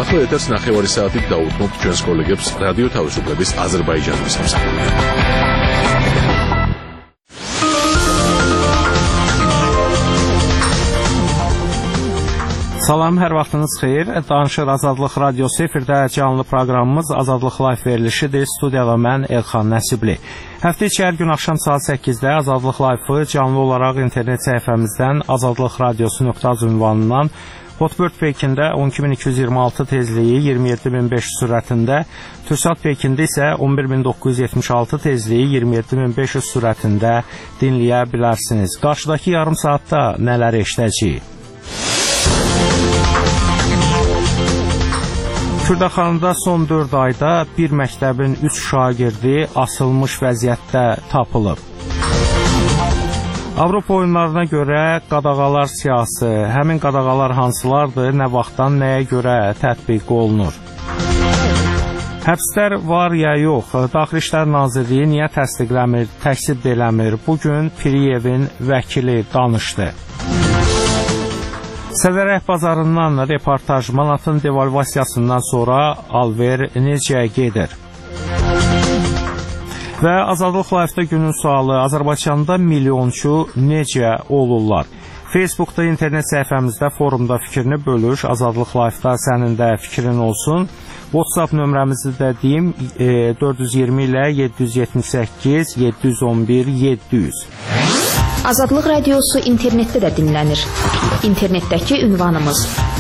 ახლა ეთერს 9 საათით დაუთმობთ ჩვენს კოლეგებს რადიო თავისუფლების აზერბაიჯანის სამსახურიდან. Salam, hər vaxtınız xeyir. Danışır Azadlıq Radiosu efirdə canlı proqramımız Azadlıq Live verilişidir. Studiyada mən Elxan Nəsibli. Həftə içi hər gün axşam saat 8-də Azadlıq Live-ı canlı olaraq internet səhifəmizdən azadlıqradiosu.az ünvanından Hotbird Pekində 12226 tezliyi 27500 sürətində, Türksat Pekində isə 11976 tezliyi 27500 sürətində dinləyə bilərsiniz. Qarşıdakı yarım saatda nələr eşidəcəyik? Kürdəxanada son 4 ayda bir məktəbin 3 şagirdi asılmış vəziyyətdə tapılıb. Avropa oyunlarına görə qadağalar siyasi, həmin qadağalar hansılardır, nə vaxtdan nəyə görə tətbiq olunur? Həbslər var ya yox, Daxili İşlər Nazirliyi niyə təsdiqləmir, təksib eləmir? Bugün Piriyevin vəkili danışdı. Sədərək bazarından reportaj, manatın devalvasiyasından sonra alver necə gedir? Və Azadlıq Live-da günün sualı, Azərbaycanda milyonçu necə olurlar? Facebookda, internet səhifəmizdə, forumda fikrini bölüş, Azadlıq Live-da sənin də fikrin olsun. WhatsApp nömrəmizi də deyim, 420 ilə 778 711 700. Azadlıq Radiosu internetdə də dinlənir. İnternetdəki ünvanımız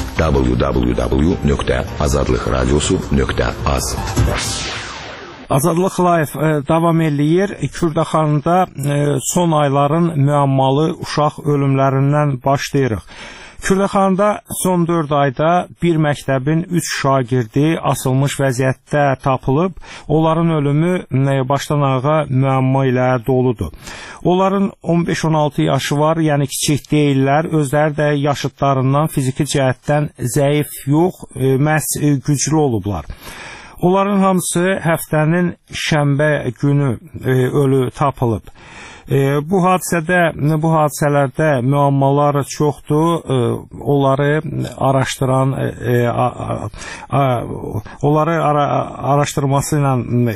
www.azadlıqradiosu.az. Azadlıq Live davam eləyir. Kürdəxanada son ayların müəmmalı uşaq ölümlərindən başlayırıq. Kürdəxanada son 4 ayda bir məktəbin 3 şagirdi asılmış vəziyyətdə tapılıb. Onların ölümü başdan ayağa müəmma ilə doludur. Onların 15-16 yaşı var, yəni kiçik deyirlər. Özləri də yaşıdlarından fiziki cəhətdən zəif yox, məhz güclü olublar. Onların hamısı həftənin şənbə günü ölü tapılıb. Bu hadisələrdə müəmmalar çoxdur. Onları araşdırması ilə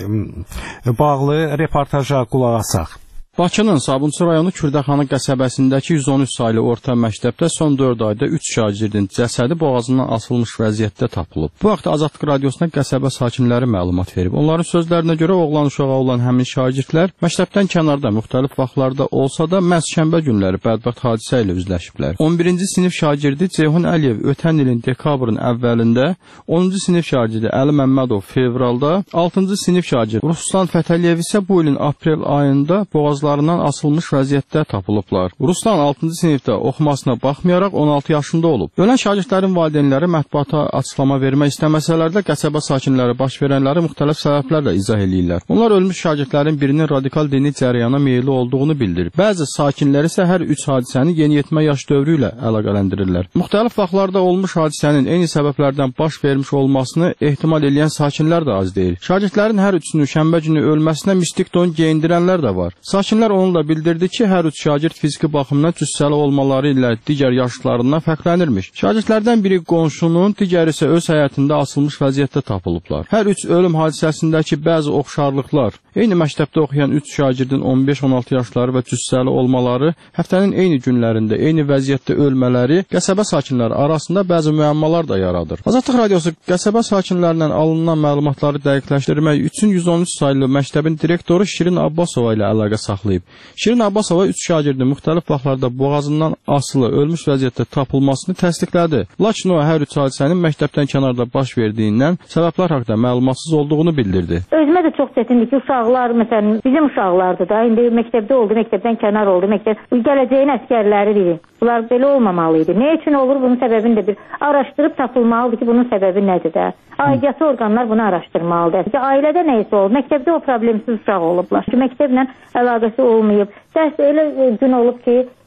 bağlı reportaja qulaq asaq. Bakının Sabunçu rayonu Kürdəxanı qəsəbəsindəki 113 saylı orta məktəbdə son 4 ayda 3 şagirdin cəsədi boğazından asılmış vəziyyətdə tapılıb. Bu haqda Azadlıq Radiosuna qəsəbə sakinləri məlumat verib. Onların sözlərinə görə oğlan uşağı olan həmin şagirdlər məktəbdən kənarda müxtəlif vaxtlarda olsa da məhz şənbə günləri bədbəxt hadisə ilə üzləşiblər. 11-ci sinif şagirdi Ceyhun Əliyev ötən ilin dekabrın əvvəlində, 10-cu sinif şagirdi Əli Məmmədov fevralda, 6-cı sinif şagirdi Ruslan Fətəliyev isə bu ilin aprel ayında boğazlarından asılmış vəziyyətdə tapılıblar. Ruslan 6-cı sinifdə oxumasına baxmayaraq 16 yaşında olub. Ölən şagirdlərin valideynləri mətbuata açıqlama vermək istəməsələr də qəsəbə sakinləri baş verənləri müxtəlif səbəblərlə izah eləyirlər. Onlar ölmüş şagirdlərin birinin radikal dini cərəyana meyilli olduğunu bildirir. Bəzi sakinlər isə hər 3 hadisəni yeniyetmə yaş dövrü ilə əlaqələndirirlər. Müxtəlif vaxtlarda olmuş hadisənin eyni səbəblərdən baş vermiş olmasını ehtimal edən sakinlər də az deyil. Şagirdlərin hər üçünün şənbə günü ölməsinə mistik don geyindirənlər də var. Sakinlər onunla bildirdi ki, hər üç şagird fiziki baxımdan cüssəli olmaları ilə digər yaşlarından fərqlənirmiş. Şagirdlərdən biri qonşunun, digəri isə öz həyətində asılmış vəziyyətdə tapılıblar. Hər üç ölüm hadisəsindəki bəzi oxşarlıqlar, eyni məktəbdə oxuyan 3 şagirdin 15-16 yaşları və cüssəli olmaları, həftənin eyni günlərində eyni vəziyyətdə ölmələri qəsəbə sakinləri arasında bəzi müəmmalar da yaradır. Azadlıq Radiosu qəsəbə sakinlərindən alınan məlumatları dəqiqləşdirmək üçün 113 saylı məktəbin direktoru Şirin Abbasova ilə əlaqə saxlayıb. Şirin Abbasova 3 şagirdin müxtəlif vaxtlarda boğazından asılı, ölmüş vəziyyətdə tapılmasını təsdiqlədi. Lakin o hər üç hadisənin məktəbdən kənarda baş verdiyindən səbəblər haqqında məlumatsız olduğunu bildirdi. Özümə də çox çətindir ki, uşaqlar, məsələn, bizim uşaqlardır da, indi məktəbdə oldu, məktəbdən kənar oldu, gələcəyin əsgərləridir. Bunlar belə olmamalıydı. Nə üçün olur? Bunun səbəbini də bir araşdırıb tapılmalıdır ki, bunun səbəbi nədir də? Aidiyyatı orqanlar bunu araşdırmalıdır. Ailədə nə isə olub, məktəbdə o problemsiz uşaq olublar. Məktəblə əlaqəsi olmayıb. Dərs elə gün olub ki,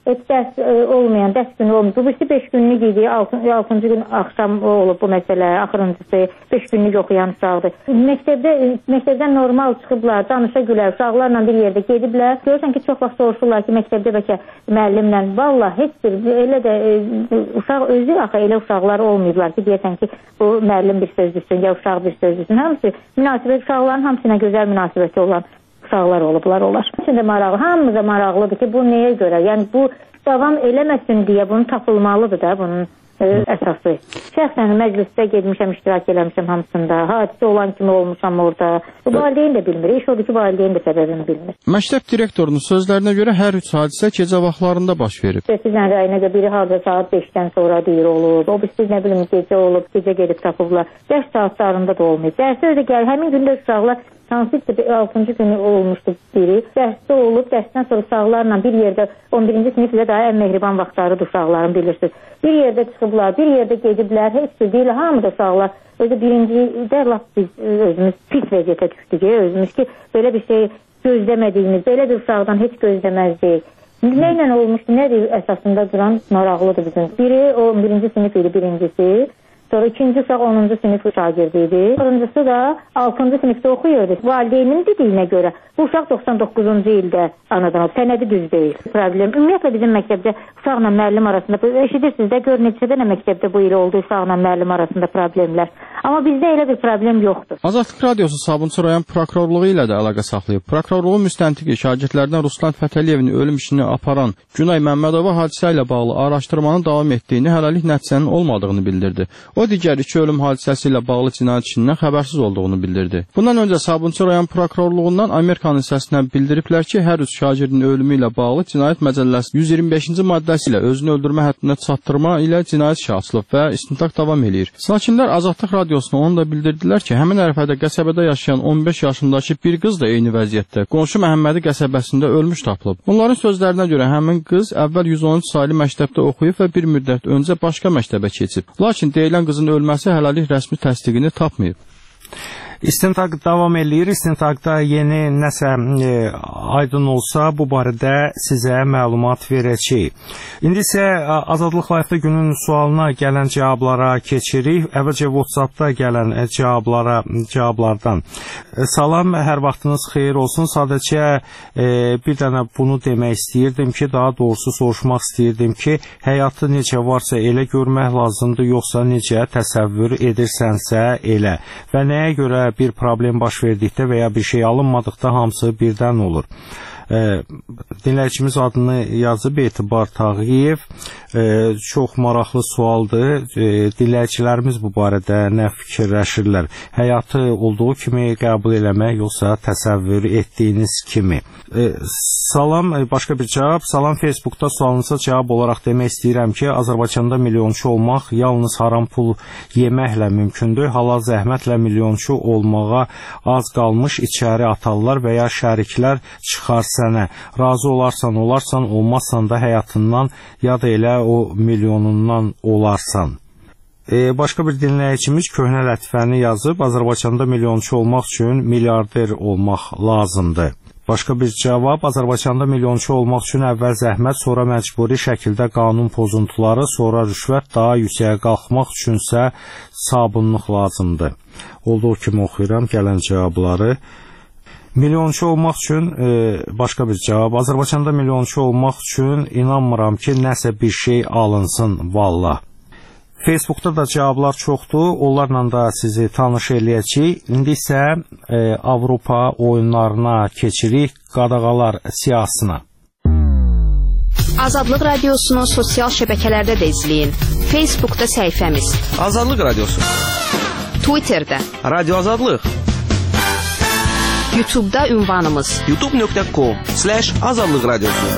dərs olmayan, dərs günü olmayıb. Bu 5 günlük idi, 6-cı gün axşam olub bu məsələ, axırıncısı 5 günlük oxuyan uşaqdır. Məktəbdən normal çıxıblar, danışa gülər, uşaqlarla bir yerdə gediblər. Görürsən ki, çox vaxt soruşurlar ki, məktəbdə bəlkə müəllimlə, valla heç bir, elə də uşaq özü axı elə uşaqlar olmayıblar ki, deyəsən ki, bu müəllim bir söz düşsün, ya uşaq bir söz düşsün. Hamısı münasibət, uşaqların hamısına gözəl münasibəti olan uşaqlar olublar olar. Şimdi maraqlı, hamımıza maraqlıdır ki, bu nəyə görə? Yəni bu davam eləməsin deyə bunu tapılmalıdır da bunun əsası. Şəxsən məclisdə getmişəm, iştirak eləmişəm hamısında. Hadisə olan kimi olmuşam orada. Bu valideyn də bilmir. İş odur ki, valideyn də səbəbini bilmir. Məktəb direktorunun sözlərinə görə hər üç hadisə gecə vaxtlarında baş verib. Sizlə rəyinə də biri harda saat 5-dən sonra deyir olub. O birisi nə bilim gecə olub, gecə gedib tapıblar. Dərs saatlarında da olmayıb. Dərsə də gəl, həmin gündə uşaqlar hansı ki 6-cı günü olmuşdu biri. Dərsdə olub, dərsdən sonra uşaqlarla bir yerdə 11-ci sinifdə daha ən mehriban vaxtlarıdır uşaqların, bilirsiniz. Bir yerdə çıxıblar, bir yerdə gediblər, heç bir deyil, hamı da uşaqlar. Özü birincidə lap biz özümüz pis vəziyyətə düşdük, özümüz ki, belə bir şey gözləmədiyimiz, belə bir uşaqdan heç gözləməzdik. Nə ilə olmuşdu, nədir əsasında duran maraqlıdır bizim. Biri 11-ci sinif idi, birincisi. Sonra ikinci uşaq 10-cu sinif şagirdi idi. Sonuncusu da 6-cı sinifdə oxuyurdu. Valideynin dediyinə görə bu uşaq 99-cu ildə anadan olub. Sənədi düz deyil. Problem. Ümumiyyətlə bizim məktəbdə uşaqla müəllim arasında, eşidirsiniz də, gör neçə dənə məktəbdə bu il oldu uşaqla müəllim arasında problemlər. Amma bizdə elə bir problem yoxdur. Azadlıq Radiosu Sabunçu rayon prokurorluğu ilə də əlaqə saxlayıb. Prokurorluğun müstəntiqi şagirdlərdən Ruslan Fətəliyevin ölüm işini aparan Günay Məmmədova hadisə ilə bağlı araşdırmanın davam etdiyini, hələlik nəticənin olmadığını bildirdi. O digər iki ölüm hadisəsi ilə bağlı cinayət işindən xəbərsiz olduğunu bildirdi. Bundan öncə Sabunçu rayon prokurorluğundan Amerikan hissəsindən bildiriblər ki, hər üç şagirdin ölümü ilə bağlı cinayət məcəlləsi 125-ci maddəsi ilə özünü öldürmə həddinə çatdırma ilə cinayət işi açılıb və istintaq davam eləyir. Sakinlər Azadlıq Radiosuna onu da bildirdilər ki, həmin ərəfədə qəsəbədə yaşayan 15 yaşındakı bir qız da eyni vəziyyətdə qonşu Məhəmmədi qəsəbəsində ölmüş tapılıb. Onların sözlərinə görə həmin qız əvvəl 113 saylı məktəbdə oxuyub və bir müddət öncə başqa məktəbə keçib. Lakin deyilən qızın ölməsi hələlik rəsmi təsdiqini tapmayıb. İstintaq davam eləyir. İstintaqda yeni nəsə aydın olsa bu barədə sizə məlumat verəcəyik. İndi isə Azadlıq Live-da günün sualına gələn cavablara keçirik. Əvvəlcə WhatsApp-da gələn cavablardan. Salam, hər vaxtınız xeyir olsun. Sadəcə bir dənə bunu demək istəyirdim ki, daha doğrusu soruşmaq istəyirdim ki, həyatı necə varsa elə görmək lazımdır, yoxsa necə təsəvvür edirsənsə elə. Və nəyə görə bir problem baş verdikdə və ya bir şey alınmadıqda hamısı birdən olur. Dinləyicimiz adını yazıb, Etibar Tağıyev. Çox maraqlı sualdır. Dinləyicilərimiz bu barədə nə fikirləşirlər? Həyatı olduğu kimi qəbul eləmək, yoxsa təsəvvür etdiyiniz kimi? Salam, başqa bir cavab. Salam, Facebookda sualınıza cavab olaraq demək istəyirəm ki, Azərbaycanda milyonçu olmaq yalnız haram pul yeməklə mümkündür. Halal zəhmətlə milyonçu olmağa az qalmış içəri atarlar və ya şəriklər çıxar sənə. Razı olarsan, olmazsan da həyatından ya da elə o milyonundan olarsan. Başqa bir dinləyicimiz köhnə lətifəni yazıb, Azərbaycanda milyonçu olmaq üçün milyarder olmaq lazımdır. Başqa bir cavab, Azərbaycanda milyonçu olmaq üçün əvvəl zəhmət, sonra məcburi şəkildə qanun pozuntuları, sonra rüşvət, daha yüksəyə qalxmaq üçünsə sabunluq lazımdır. Olduğu kimi oxuyuram gələn cavabları. Milyonçu olmaq üçün başqa bir cavab, Azərbaycanda milyonçu olmaq üçün inanmıram ki, nəsə bir şey alınsın valla. Facebookda da cavablar çoxdur, onlarla da sizi tanış eləyəcəyik. İndi isə Avropa oyunlarına keçirik, qadağalar siyahısına. Azadlıq Radiosunu sosial şəbəkələrdə də izləyin. Facebookda səhifəmiz Azadlıq Radiosu, Twitterdə Radio Azadlıq, YouTube'da ünvanımız youtube.com/Azadlıq Radiosu.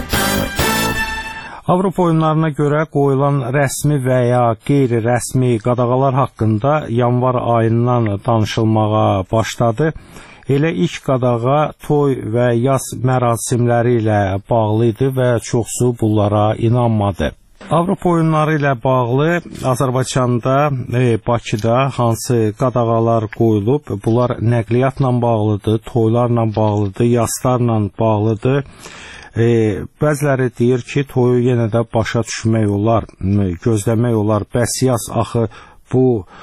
Avropa oyunlarına görə qoyulan rəsmi və ya qeyri-rəsmi qadağalar haqqında yanvar ayından danışılmağa başladı. Elə ilk qadağa toy və yas mərasimləri ilə bağlı idi və çoxsu bunlara inanmadı. Avropa oyunları ilə bağlı Azərbaycanda, Bakıda hansı qadağalar qoyulub? Bunlar nəqliyyatla bağlıdır, toylarla bağlıdır, yaslarla bağlıdır. Bəziləri deyir ki, toyu yenə də başa düşmək olar, gözləmək olar. Bəs yaz axı bu,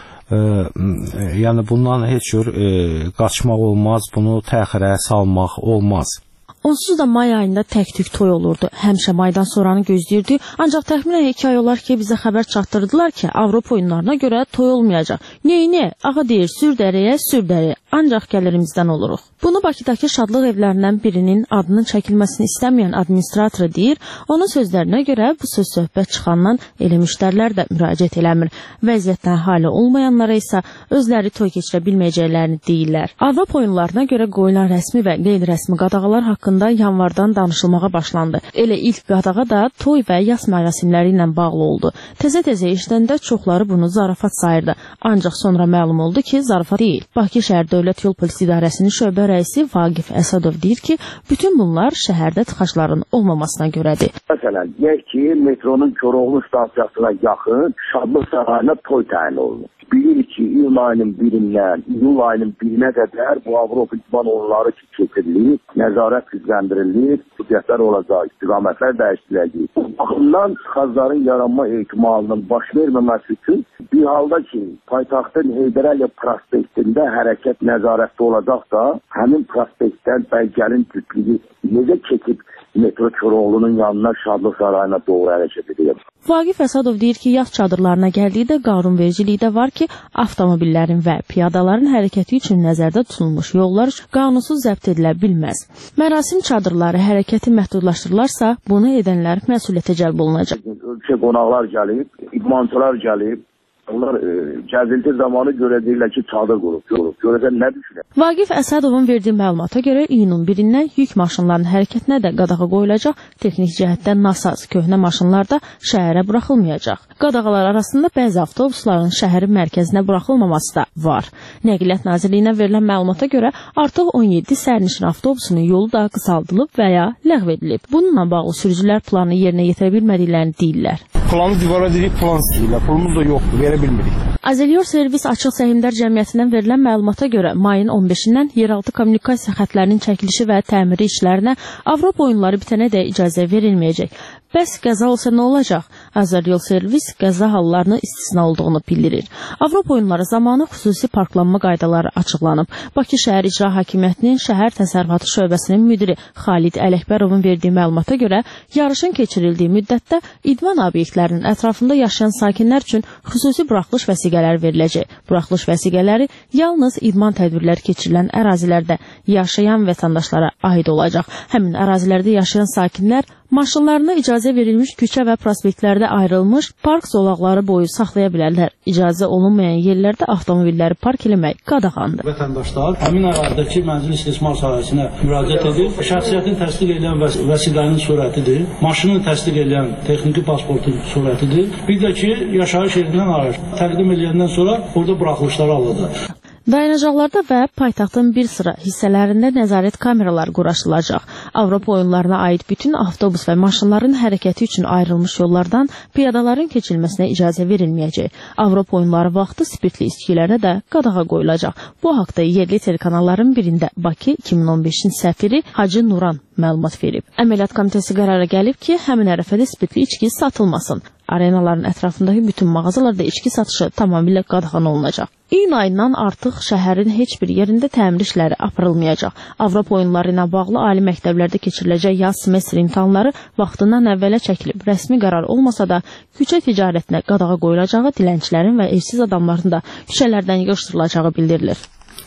yəni bundan heç cür qaçmaq olmaz, bunu təxirə salmaq olmaz. Onsuz da may ayında tək-tük toy olurdu. Həmişə maydan sonranı gözləyirdik. Ancaq təxminən 2 ay olar ki, bizə xəbər çatdırdılar ki, Avropa oyunlarına görə toy olmayacaq. Neyini? Ağa deyir, sürdəriyə. Ancaq gəlirimizdən oluruq. Bunu Bakıdakı şadlıq evlərindən birinin adının çəkilməsini istəməyən administratoru deyir. Onun sözlərinə görə bu söz söhbət çıxandan elə müştərilər də müraciət eləmir. Vəziyyətdən hali olmayanlara isə özləri toy keçirə bilməyəcəklərini deyirlər. Avropa oyunlarına görə qoyulan rəsmi və qeyri-rəsmi qadağalar haqqında yanvardan danışılmağa başlandı. Elə ilk qadağa da toy və yas mərasimləri ilə bağlı oldu. Təzə-təzə işləndə çoxları bunu zarafat sayırdı. Ancaq sonra məlum oldu ki, zarafat deyil. Bakı şəhər Dövlət Yol Polis İdarəsinin şöbə rəisi Vaqif Əsədov deyir ki, bütün bunlar şəhərdə tıxacların olmamasına görədir. Məsələn, deyək ki, metronun Koroğlu stansiyasına yaxın Şadlıq sarayına toy təyin olunur. Bilirik ki, iyun ayının 1-dən iyul ayının 1-nə qədər bu Avropa idman oyunları keçirilir, nəzarət gücləndirilir, hüccətlər olacaq, istiqamətlər dəyişdiriləcək. Bu baxımdan tıxacların yaranma ehtimalının baş verməməsi üçün bir halda ki, paytaxtın Heydər Əliyev prospektində hərəkət nəzarətdə olacaqsa, həmin prospektdən Bəygəlin cütlüyü necə keçib metro Koroğlu'nun yanına Şadlıq sarayına doğru hərəkət edir. Vaqif Əsədov deyir ki, yaz çadırlarına gəldikdə qanunvericilikdə var ki, avtomobillərin və piyadaların hərəkəti üçün nəzərdə tutulmuş yollar qanunsuz zəbt edilə bilməz. Mərasim çadırları hərəkəti məhdudlaşdırılarsa, bunu edənlər məsuliyyətə cəlb olunacaq. Ölkə qonaqlar gəlib, idmançılar gəlib. Onlar gəzinti zamanı görəcəklər ki, çadır qurub. Görəcək nə düşünür? Vaqif Əsədovun verdiyi məlumata görə iyunun 1-dən yük maşınlarının hərəkətinə də qadağa qoyulacaq. Texnik cəhətdən nasaz, köhnə maşınlar da şəhərə buraxılmayacaq. Qadağalar arasında bəzi avtobusların şəhərin mərkəzinə buraxılmaması da var. Nəqliyyat Nazirliyinə verilən məlumata görə artıq 17 sərnişin avtobusunun yolu da qısaldılıb və ya ləğv edilib. Bununla bağlı sürücülər planı yerinə yetirə bilmədiklərini deyirlər. Planı divara dedik, plan istəyirlər. Pulumuz da yoxdur, verə bilmirik. Azeliyor Servis Açıq Səhmdar Cəmiyyətindən verilən məlumata görə mayın 15-dən yeraltı kommunikasiya xətlərinin çəkilişi və təmiri işlərinə Avropa oyunları bitənədək icazə verilməyəcək. Bəs qəza olsa nə olacaq? Azeliyor Servis qəza hallarını istisna olduğunu bildirir. Avropa oyunları zamanı xüsusi parklanma qaydaları açıqlanıb. Bakı şəhər İcra Hakimiyyətinin şəhər təsərrüfatı şöbəsinin müdiri Xalid Ələkbərovun verdiyi məlumata görə yarışın keçirildiyi müddətdə idman obyektlərinin ətrafında yaşayan sakinlər üçün xüsusi buraxılış vəsiqələri veriləcək. Buraxılış vəsiqələri yalnız idman tədbirləri keçirilən ərazilərdə yaşayan vətəndaşlara aid olacaq. Həmin ərazilərdə yaşayan sakinlər maşınlarına icazə verilmiş küçə və prospektlərdə ayrılmış park zolaqları boyu saxlaya bilərlər. İcazə olunmayan yerlərdə avtomobilləri park eləmək qadağandır. Vətəndaşlar həmin ərazidəki mənzil istismar sahəsinə müraciət edir. Şəxsiyyətin təsdiq edən vəsiqənin surətidir. Maşının təsdiq edən texniki pasportun surətidir. Bir də ki, yaşayış yerindən ayrı. Təqdim edəndən sonra orada buraxılışları alacaq. Dayanacaqlarda və paytaxtın bir sıra hissələrində nəzarət kameraları quraşdırılacaq. Avropa oyunlarına aid bütün avtobus və maşınların hərəkəti üçün ayrılmış yollardan piyadaların keçilməsinə icazə verilməyəcək. Avropa oyunları vaxtı spirtli içkilərə də qadağa qoyulacaq. Bu haqda yerli telekanalların birində Bakı 2015-in səfiri Hacı Nuran məlumat verib. Əməliyyat komitəsi qərara gəlib ki, həmin ərəfədə spirtli içki satılmasın. Arenaların ətrafındakı bütün mağazalarda içki satışı tamamilə qadağan olunacaq. İyun ayından artıq şəhərin heç bir yerində təmir işləri aparılmayacaq. Avropa oyunları ilə bağlı ali məktəblərdə keçiriləcək yaz semestr imtahanları vaxtından əvvələ çəkilib. Rəsmi qərar olmasa da küçə ticarətinə qadağa qoyulacağı, dilənçilərin və evsiz adamların da küçələrdən yığışdırılacağı bildirilir.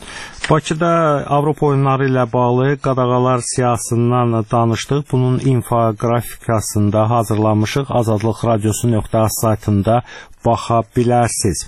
Bakıda Avropa oyunları ilə bağlı qadağalar siyahısından danışdıq. Bunun infoqrafikasında hazırlanmışıq. Azadlıq Radiosu.az saytında baxa bilərsiniz.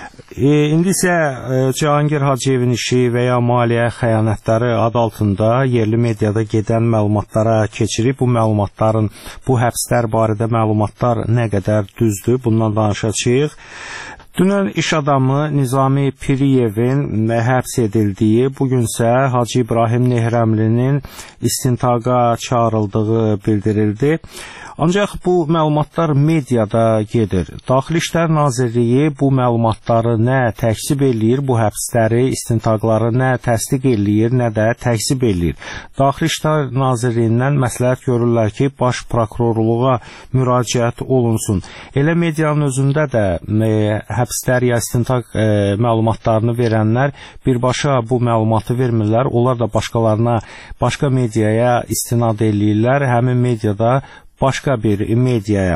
İndi isə Cahangir Hacıyevin işi və ya maliyyə xəyanətləri adı altında yerli mediada gedən məlumatlara keçirib. Bu məlumatların, bu həbslər barədə məlumatlar nə qədər düzdür? Bundan danışacağıq. Dünən iş adamı Nizami Piriyevin həbs edildiyi, bugünsə Hacı İbrahim Nehrəmlinin istintaqa çağrıldığı bildirildi. Ancaq bu məlumatlar mediada gedir. Daxili İşlər Nazirliyi bu məlumatları nə təksib eləyir, bu həbsləri, istintaqları nə təsdiq eləyir, nə də təksib eləyir. Daxili İşlər Nazirliyindən məsləhət görürlər ki, baş prokurorluğa müraciət olunsun. Elə medianın özündə də həbslər ya istintaq məlumatlarını verənlər birbaşa bu məlumatı vermirlər. Onlar da başqalarına, başqa mediaya istinad eləyirlər. Həmin mediada başqa bir mediaya.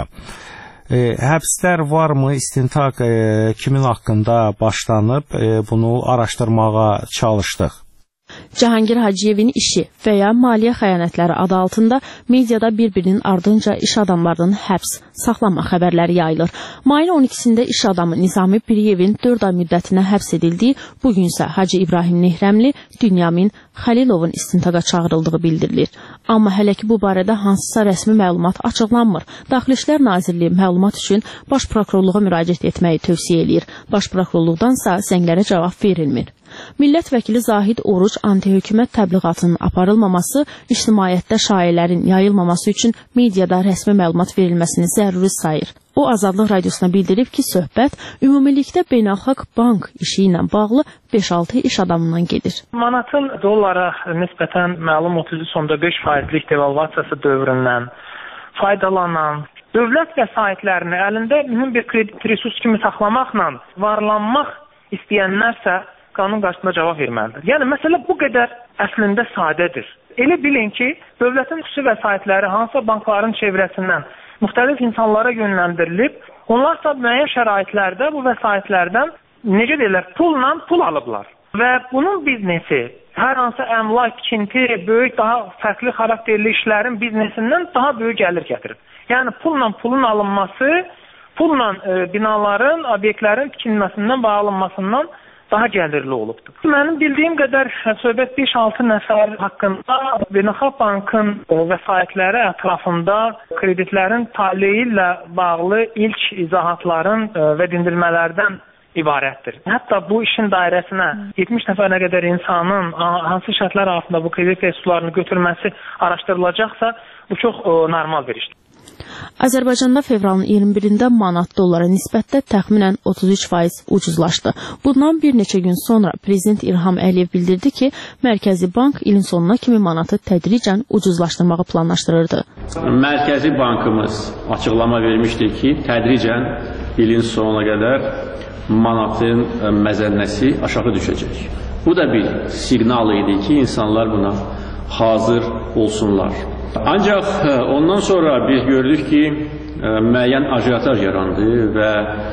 Həbslər varmı, istintaq kimin haqqında başlanıb, bunu araşdırmağa çalışdıq. Cahangir Hacıyevin işi və ya maliyyə xəyanətləri adı altında mediada bir-birinin ardınca iş adamlarının həbs, saxlanma xəbərləri yayılır. Mayın 12-sində iş adamı Nizami Piriyevin 4 ay müddətinə həbs edildiyi, bugünsə Hacı İbrahim Nehrəmli, Dünyamin Xəlilovun istintaqa çağırıldığı bildirilir. Amma hələ ki bu barədə hansısa rəsmi məlumat açıqlanmır. Daxili İşlər Nazirliyi məlumat üçün Baş Prokurorluğa müraciət etməyi tövsiyə eləyir. Baş Prokurorluqdansa zənglərə cavab verilmir. Millət vəkili Zahid Oruc anti-hökumət təbliğatının aparılmaması, ictimaiyyətdə şayiələrin yayılmaması üçün mediada rəsmi məlumat verilməsini zəruri sayır. O, Azadlıq Radiosuna bildirib ki, söhbət ümumilikdə beynəlxalq bank işi ilə bağlı 5-6 iş adamından gedir. Manatın dollara nisbətən məlum 33.5%lik devalvasiyası dövründən faydalanan dövlət vəsaitlərini əlində mühüm bir kredit resurs kimi saxlamaqla varlanmaq istəyənlərsə qanun qarşısında cavab verməlidir. Yəni, məsələ bu qədər əslində sadədir. Elə bilin ki, dövlətin xüsusi vəsaitləri hansısa bankların çevrəsindən müxtəlif insanlara yönləndirilib, onlar da müəyyən şəraitlərdə bu vəsaitlərdən, necə deyirlər, pulla pul alıblar. Və bunun biznesi hər hansı əmlak, tikinti, böyük, daha fərqli xarakterli işlərin biznesindən daha böyük gəlir gətirib. Yəni, pulla pulun alınması, pulla binaların, obyektlərin tikilməsindən və alınmasından daha gəlirli olubdur. Mənim bildiyim qədər söhbət 5-6 nəfər haqqında Beynəlxalq Bankın vəsaitləri ətrafında kreditlərin taleyi ilə bağlı ilk izahatların və dindirmələrdən ibarətdir. Hətta bu işin dairəsinə 70 nəfərə qədər insanın hansı şərtlər altında bu kredit resurslarını götürməsi araşdırılacaqsa, bu çox normal bir işdir. Azərbaycanda fevralın 21-də manat dollara nisbətdə təxminən 33% ucuzlaşdı. Bundan bir neçə gün sonra Prezident İlham Əliyev bildirdi ki, Mərkəzi Bank ilin sonuna kimi manatı tədricən ucuzlaşdırmağı planlaşdırırdı. Mərkəzi Bankımız açıqlama vermişdir ki, tədricən ilin sonuna qədər manatın məzənnəsi aşağı düşəcək. Bu da bir siqnal idi ki, insanlar buna hazır olsunlar. Ancaq ondan sonra biz gördük ki, müəyyən ajiyataj yarandı və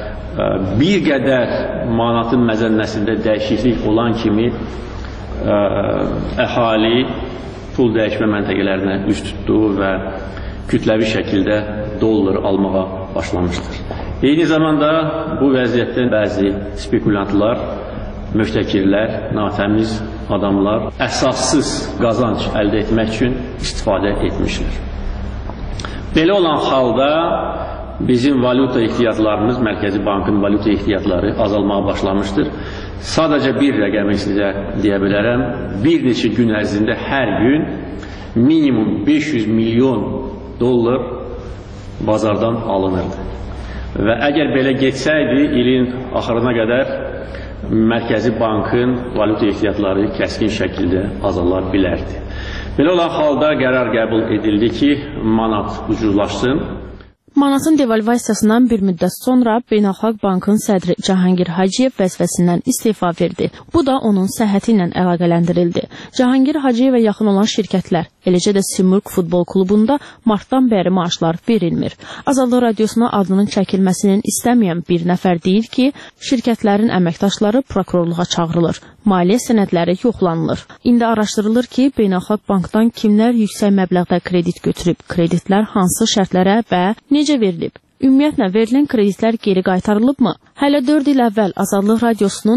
bir qədər manatın məzənnəsində dəyişiklik olan kimi əhali pul dəyişmə məntəqələrinə üst tutdu və kütləvi şəkildə dollar almağa başlamışdır. Eyni zamanda bu vəziyyətdən bəzi spekulantlar, müftəkirlər, natəmiz adamlar əsassız qazanc əldə etmək üçün istifadə etmişlər. Belə olan halda bizim valyuta ehtiyatlarımız, Mərkəzi Bankın valyuta ehtiyatları azalmağa başlamışdır. Sadəcə bir rəqəmi sizə deyə bilərəm, bir neçə gün ərzində hər gün minimum 500 milyon dollar bazardan alınırdı. Və əgər belə getsəydi, ilin axırına qədər Mərkəzi Bankın valyuta ehtiyatları kəskin şəkildə azala bilərdi. Belə olan halda qərar qəbul edildi ki, manat ucuzlaşsın. Manatın devalvasiyasından bir müddət sonra Beynəlxalq Bankın sədri Cahangir Hacıyev vəzifəsindən istifa verdi. Bu da onun səhhəti ilə əlaqələndirildi. Cahangir Hacıyevə yaxın olan şirkətlər, eləcə də Simurq futbol klubunda martdan bəri maaşlar verilmir. Azadlıq Radiosuna adının çəkilməsinin istəməyən bir nəfər deyir ki, şirkətlərin əməkdaşları prokurorluğa çağırılır. Maliyyə sənədləri yoxlanılır. İndi araşdırılır ki, Beynəlxalq Bankdan kimlər yüksək məbləğdə kredit götürüb, kreditlər hansı şərtlərə və necə verilib? Ümumiyyətlə, verilən kreditlər geri qaytarılıbmı? Hələ 4 il əvvəl Azadlıq Radiosunun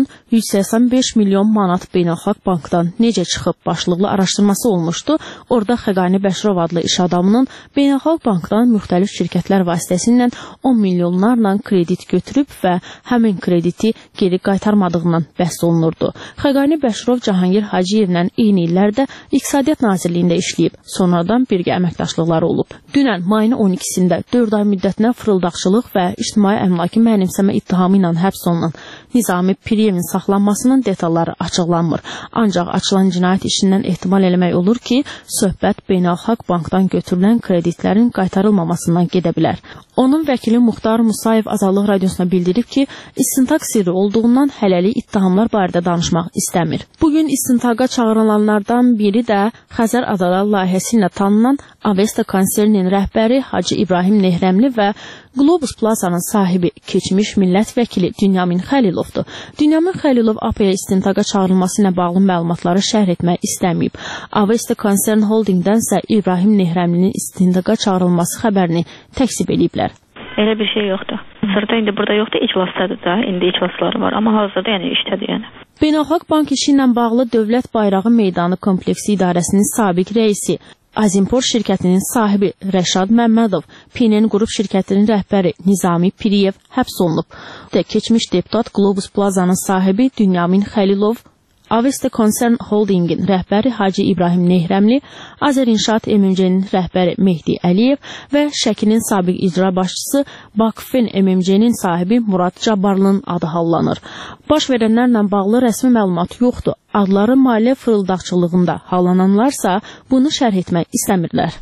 185 milyon manat beynəlxalq bankdan necə çıxıb başlıqlı araşdırması olmuşdu. Orada Xəqani Bəşirov adlı iş adamının beynəlxalq bankdan müxtəlif şirkətlər vasitəsilə 10 milyonlarla kredit götürüb və həmin krediti geri qaytarmadığından bəhs olunurdu. Xəqani Bəşirov Cahangir Hacıyevlə eyni illərdə İqtisadiyyat Nazirliyində işləyib, sonradan birgə əməkdaşlıqları olub. Dünən mayın 12-sində 4 ay müddətinə fırıldaqçılıq və ictimai əmlakı mənimsəmə ittihamı ilə həbs olunan Nizami Piriyevin saxlanmasının detalları açıqlanmır. Ancaq açılan cinayət işindən ehtimal eləmək olur ki, söhbət beynəlxalq bankdan götürülən kreditlərin qaytarılmamasından gedə bilər. Onun vəkili Muxtar Musayev Azadlıq Radiosuna bildirib ki, istintaq sirri olduğundan hələlik ittihamlar barədə danışmaq istəmir. Bugün istintaqa çağırılanlardan biri də Xəzər Adalar layihəsi ilə tanınan Avesta konserninin rəhbəri Hacı İbrahim Nehrəmli və Globus Plazanın sahibi keçmiş millət vəkili Dünyamin Xəlilovdur. Dünyamin Xəlilov APA istintaqa çağırılması ilə bağlı məlumatları şərh etmək istəməyib. Avesta Konsern Holdingdənsə İbrahim Nehrəmlinin istintaqa çağırılması xəbərini təksib ediblər. Elə bir şey yoxdur. Hazırda indi burada yoxdur, iclasdadır da. İndi iclasları var, amma hazırda işdədir yəni. Beynəlxalq bank işi ilə bağlı Dövlət Bayrağı Meydanı kompleksi idarəsinin sabiq rəisi, Azimpor şirkətinin sahibi Rəşad Məmmədov, PNN qrup şirkətinin rəhbəri Nizami Piriyev həbs olunub. Keçmiş deputat Globus Plazanın sahibi Dünyamin Xəlilov, Avesta Konsern Holdingin rəhbəri Hacı İbrahim Nehrəmli, Azərinşaat MMC-nin rəhbəri Mehdi Əliyev və Şəkinin sabiq icra başçısı Bakfen MMC-nin sahibi Murad Cabbarlının adı hallanır. Baş verənlərlə bağlı rəsmi məlumat yoxdur. Adları maliyyə fırıldaqçılığında hallananlarsa bunu şərh etmək istəmirlər.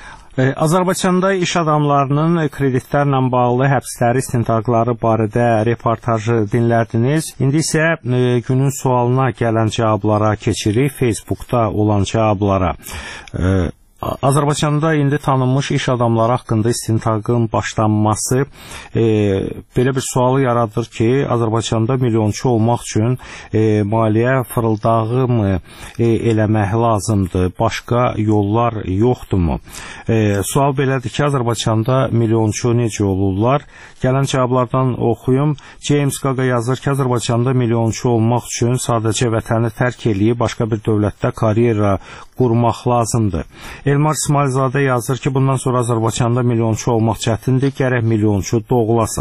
Azərbaycanda iş adamlarının kreditlərlə bağlı həbsləri, istintaqları barədə reportajı dinlərdiniz. İndi isə günün sualına gələn cavablara keçirik, Facebookda olan cavablara. Azərbaycanda indi tanınmış iş adamları haqqında istintaqın başlanması belə bir sualı yaradır ki, Azərbaycanda milyonçu olmaq üçün maliyyə fırıldağı mı eləmək lazımdır, başqa yollar yoxdurmu? Sual belədir ki, Azərbaycanda milyonçu necə olurlar? Gələn cavablardan oxuyum. James Gaga yazır ki, Azərbaycanda milyonçu olmaq üçün sadəcə vətəni tərk eləyib başqa bir dövlətdə karyera qurmaq lazımdır. Elmar İsmailzadə yazır ki, bundan sonra Azərbaycanda milyonçu olmaq çətindir, gərək milyonçu doğulasın.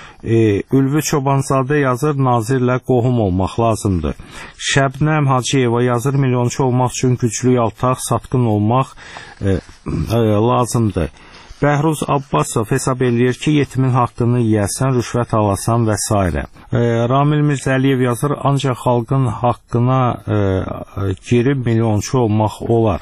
Ülvi Çobanzadə yazır, nazirlə qohum olmaq lazımdır. Şəbnəm Hacıyeva yazır, milyonçu olmaq üçün güclü yaltaq, satqın olmaq lazımdır. Bəhruz Abbasov hesab eləyir ki, yetimin haqqını yiyəsən, rüşvət alasan və s. Ramil Mirzəliyev yazır, ancaq xalqın haqqına girib milyonçu olmaq olar.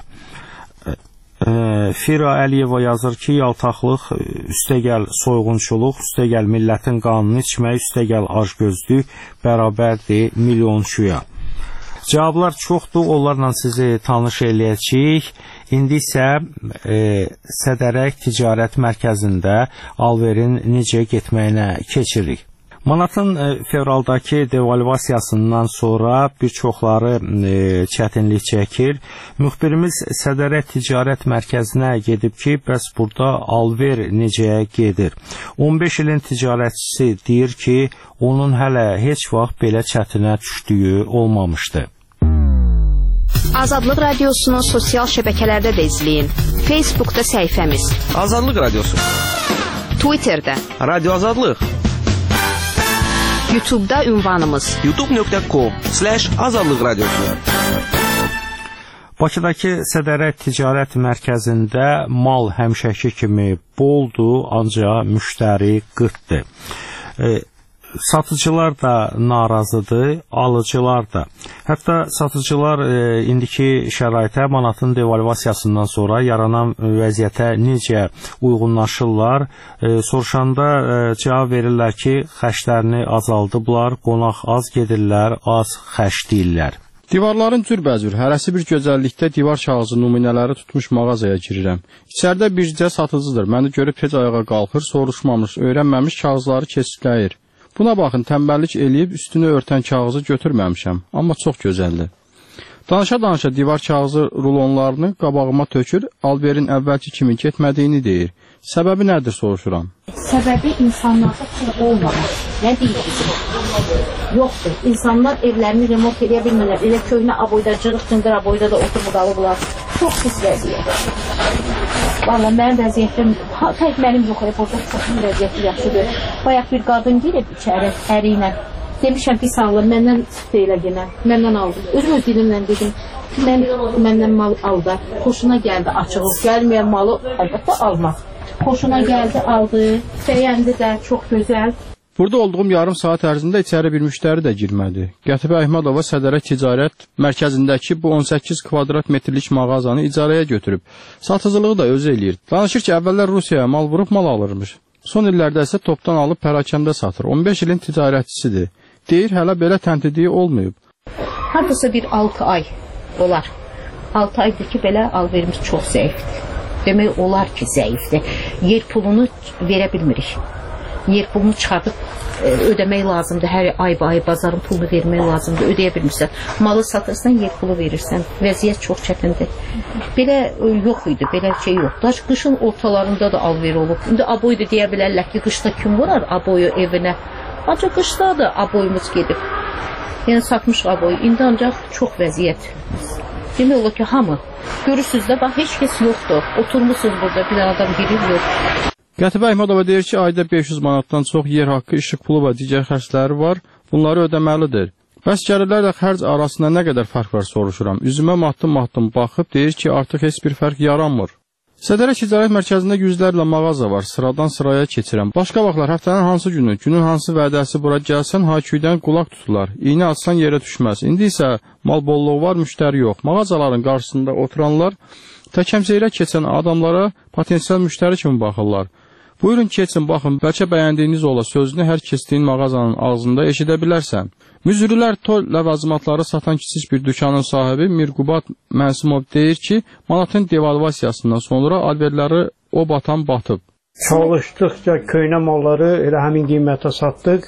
Fira Əliyeva yazır ki, yaltaqlıq, üstəgəl soyğunçuluq, üstəgəl millətin qanını içmək, üstəgəl acgözlük bərabərdir milyonçuya. Cavablar çoxdur, onlarla sizi tanış eləyəcəyik. İndi isə Sədərək Ticarət Mərkəzində alverin necə getməyinə keçirik. Manatın fevraldakı devalvasiyasından sonra bir çoxları çətinlik çəkir. Müxbirimiz Sədərək Ticarət Mərkəzinə gedib ki, bəs burada alver necə gedir? 15 ilin ticarətçisi deyir ki, onun hələ heç vaxt belə çətinə düşdüyü olmamışdı. Azadlıq Radiosunu sosial şəbəkələrdə də izləyin. Facebookda səhifəmiz Azadlıq Radiosu, Twitterdə Radio Azadlıq, YouTube'da ünvanımız youtube.com/Azadlıq Radiosu. Bakıdakı Sədərək Ticarət Mərkəzində mal həmişəki kimi boldur, ancaq müştəri qıtdır. Satıcılar da narazıdır, alıcılar da. Hətta satıcılar indiki şəraitə, manatın devalvasiyasından sonra yaranan vəziyyətə necə uyğunlaşırlar? Soruşanda cavab verirlər ki, xərclərini azaldıblar, qonaq az gedirlər, az xərc deyirlər. Divarların cürbəcür, hərəsi bir gözəllikdə divar kağızı nümunələri tutmuş mağazaya girirəm. İçəridə bircə satıcıdır, məni görüb tez ayağa qalxır, soruşmamış, öyrənməmiş kağızları keçikləyir. Buna baxın, tənbəllik eləyib üstünü örtən kağızı götürməmişəm, amma çox gözəldir. Danışa-danışa divar kağızı rulonlarını qabağıma tökür, alverin əvvəlki kimi getmədiyini deyir. Səbəbi nədir soruşuram? Səbəbi insanlarda pul olmamaq. Nə deyir bizim? Yoxdur. İnsanlar evlərini remont edə bilmirlər. Elə köhnə aboyda, cırıq-cındır aboyda da oturub qalıblar. Çox pis vəziyyət. Valla mənim vəziyyətim, tək mənim yox, burada çox vəziyyəti yaxşıdır. Bayaq bir qadın girib içəri, əri ilə. Demişəm ki, sağlam, məndən çıxdı elə genə, məndən aldı. Özüm öz dilimlə dedim, məndən mal aldı, xoşuna gəldi, açığız, gəlməyən malı əlbəttə almaq. Xoşuna gəldi, aldı, bəyəndi də, çox gözəl. Burada olduğum yarım saat ərzində içəri bir müştəri də girmədi. Qətibə Əhmədova Sədərə Ticarət Mərkəzindəki bu 18 kvadrat metrlik mağazanı icarəyə götürüb. Satıcılığı da özü eləyir. Danışır ki, əvvəllər Rusiyaya mal vurub mal alırmış. Son illərdə isə topdan alıb pərakəndə satır. 15 ilin ticarətçisidir. Deyir, hələ belə təntidiyi olmayıb. Hardasa bir 6 ay olar. 6 aydır ki, belə alverimiz çox zəifdir. Demək olar ki, zəifdir. Yer pulunu verə bilmirik. Yer pulunu çıxardıb ödəmək lazımdır. Hər ay bazarın pulunu vermək lazımdır. Ödəyə bilmirsən. Malı satırsan, yer pulu verirsən. Vəziyyət çox çətindir. Belə yox idi, belə şey yoxdur. Qışın ortalarında da alver olub. İndi aboydu deyə bilərlər ki, qışda kim vurar aboyu evinə? Ancaq qışda da aboyumuz gedib. Yəni satmış aboyu. İndi ancaq çox vəziyyət. Demək olar ki, hamı. Görürsünüz də, bax, heç kəs yoxdur. Oturmuşsunuz burada, bir adam biri yox. Qətibə Əhmədova deyir ki, ayda 500 manatdan çox yer haqqı, işıq pulu və digər xərcləri var. Bunları ödəməlidir. Bəs gəlirlərlə xərc arasında nə qədər fərq var soruşuram. Üzümə matdım baxıb deyir ki, artıq heç bir fərq yaranmır. Sədərə Ticarət Mərkəzində yüzlərlə mağaza var. Sıradan sıraya keçirəm. Başqa vaxtlar həftənin hansı günü, günün hansı vədəsi bura gəlsən, hayküydən qulaq tuturlar. İynə atsan yerə düşməz. İndi isə mal bolluğu var, müştəri yox. Mağazaların qarşısında oturanlar təkəmseyrə keçən adamlara potensial müştəri kimi baxırlar. Buyurun keçin, baxın, bəlkə bəyəndiyiniz ola sözünü hər keçdiyin mağazanın ağzında eşidə bilərsən. Müzürülər tol ləvazimatları satan kiçik bir dükkanın sahibi Mirqubat Mənsimov deyir ki, manatın devalvasiyasından sonra alverləri o batan batıb. Çalışdıqca köhnə malları elə həmin qiymətə satdıq.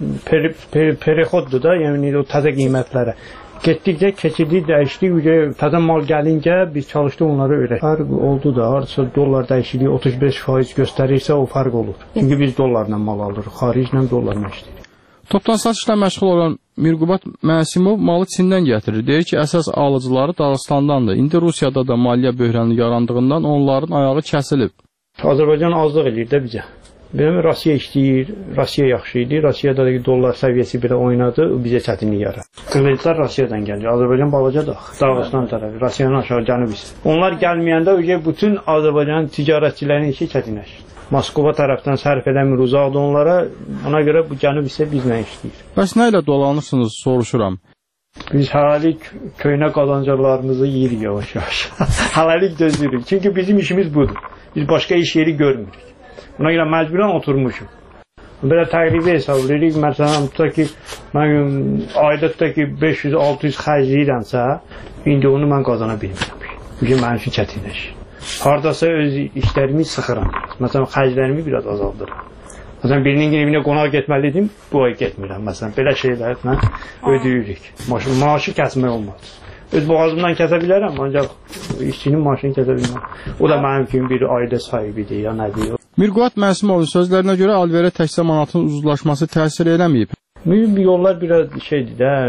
Perixoddur da, yəni o təzə qiymətlərə. Getdikcə keçirdik, dəyişdik, təzə mal gəlincə biz çalışdıq onları öyrək. Fərq oldu da, harca dollar dəyişikliyi 35% göstərirsə o fərq olur. Çünki biz dollarla mal alırıq, xariclə dollarla işləyirik. Topdan satışla məşğul olan Mirqubat Mənsimov malı Çindən gətirir. Deyir ki, əsas alıcıları Dağıstandandır. İndi Rusiyada da maliyyə böhranı yarandığından onların ayağı kəsilib. Azərbaycan azlıq edir də bizə. Benim Rusiya işləyir, Rusiya yaxşı idi. Rusiyada da dollar səviyyəsi belə oynadı, bizə çətinlik yaradı. Kreditlər Rusiyadan gəlir. Azərbaycan balacadır. Dağıstan tərəfi, Rusiyanın aşağı cənubi. Onlar gəlməyəndə bütün Azərbaycanın ticarətçilərinin işi çətinləşir. Moskva tərəfdən sərf edəmir uzaqdır onlara. Ona görə bu cənub isə bizlə işləyir. Bəs nə ilə dolanırsınız soruşuram. Biz hələlik köhnə qazanclarımızı yeyirik yavaş-yavaş. Hələlik dözürük. Çünki bizim işimiz budur. Biz başqa iş yeri görmürük. Buna görə məcburən oturmuşuq. Belə təqribi hesablayırıq. Məsələn, tutaq ki, mən ayda tutaq ki 500-600 xərcləyirəmsə, indi onu mən qazana bilmirəm. Çünki mənim üçün çətinləşir. Hardasa öz işlərimi sıxıram. Məsələn, xərclərimi biraz azaldıram. Məsələn, birinin evinə qonaq getməlidim, bu ay getmirəm. Məsələn, belə şeylərlə ödəyirik. Maaşı kəsmək olmaz. Öz boğazımdan kəsə bilərəm, ancaq işçinin maaşını kəsə bilməm. O da mənim kimi bir ailə sahibidir, ya nədir? Mirqubat Mənsimovun sözlərinə görə alverə təkcə manatın uzlaşması təsir eləməyib. Yollar biraz şeydir də,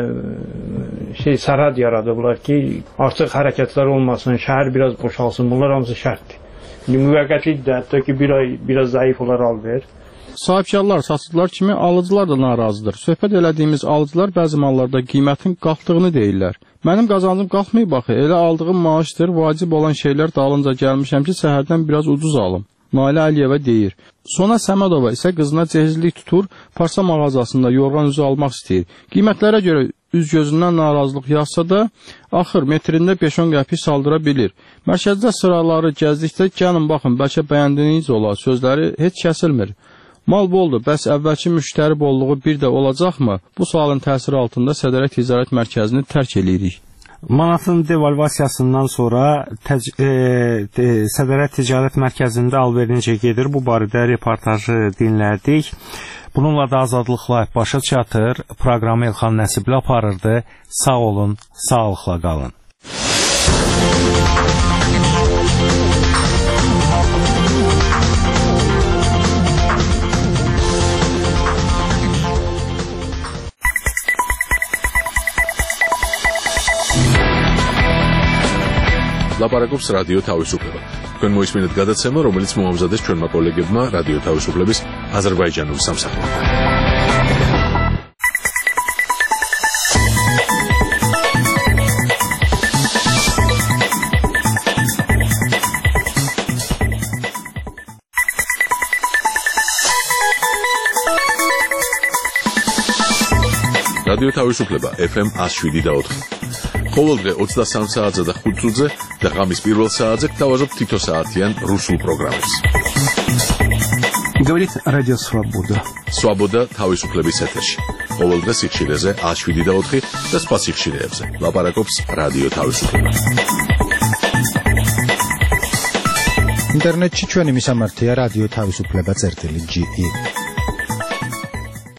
sərhəd yaradıblar ki, artıq hərəkətlər olmasın, şəhər biraz boşalsın, bunlar hamısı şərtdir. Müvəqqətidir də, hətta ki bir ay biraz zəif olar alver. Sahibkarlar, satıcılar kimi alıcılar da narazıdır. Söhbət elədiyimiz alıcılar bəzi mallarda qiymətin qalxdığını deyirlər. Mənim qazancım qalxmayıb baxı, elə aldığım maaşdır, vacib olan şeylər dalınca gəlmişəm ki, səhərdən biraz ucuz alım. Nailə Əliyeva deyir. Sona Səmədova isə qızına cehizlik tutur, parça mağazasında yorğan üzü almaq istəyir. Qiymətlərə görə üz-gözündən narazılıq yazsa da, axır metrində 5-10 qəpik saldıra bilir. Mərkəzdə sıraları gəzdikdə, gəlin baxın, bəlkə bəyəndiyiniz ola, sözləri heç kəsilmir. Mal boldur, bəs əvvəlki müştəri bolluğu bir də olacaqmı? Bu sualın təsiri altında Sədərə Ticarət Mərkəzini tərk edirik. Manatın devalvasiyasından sonra Sədərə Ticarət Mərkəzində alver necə gedir? Bu barədə reportajı dinlədik. Bununla da azadlıqla başa çatır. Proqramı Elxan Nəsibli aparırdı. Sağ olun, sağlıqla qalın. ლაპარაკობს რადიო თავისუფლება. თქვენ მოისმინეთ გადაცემა, რომელიც მოამზადეს ჩვენმა კოლეგებმა რადიო თავისუფლების აზერბაიჯანული სამსახურიდან. რადიო თავისუფლება FM 107.4. ყოველდღე 23 საათზე და 5 წუთზე და ღამის პირველ საათზე გთავაზობთ თითო საათიან რუსულ პროგრამებს. Говорит Радио Свобода. Свобода თავისუფლების ეთერში. ყოველდღე სიხშირეზე 107.4 და სხვა სიხშირეებზე. ლაპარაკობს რადიო თავისუფლება. ინტერნეტში ჩვენი მისამართია რადიო თავისუფლება.ge